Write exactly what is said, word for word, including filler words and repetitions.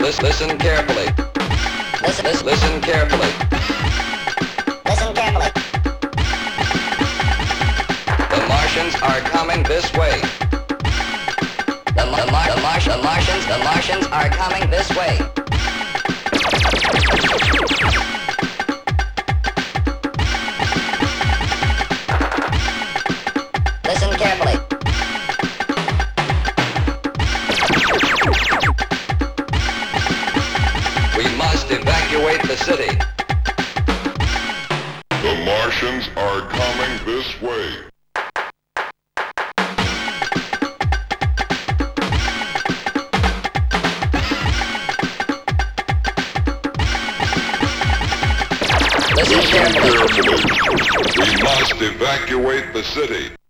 Listen, listen carefully. Listen, listen, Listen carefully. listen carefully. The Martians are coming this way. The, the, Mar- the, Mar- the Martians, the Martians are coming this way. Listen carefully. We must evacuate the city. The Martians are coming this way. Listen Listen carefully. carefully. We must evacuate the city.